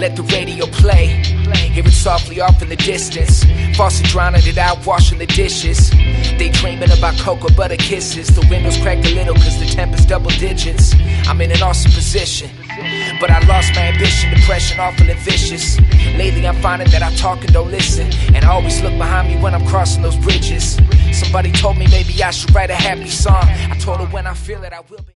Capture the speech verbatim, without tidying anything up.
let the radio play. Hear it softly off in the distance. Faucet drowning it out, washing the dishes. They dreaming about cocoa butter kisses. The windows cracked a little cause the temp is double digits. I'm in an awesome position, but I lost my ambition. Depression awful and vicious. Lately I'm finding that I talk and don't listen, and I always look behind me when I'm crossing those bridges. Somebody told me maybe I should write a happy song. I told her when I feel it I will be.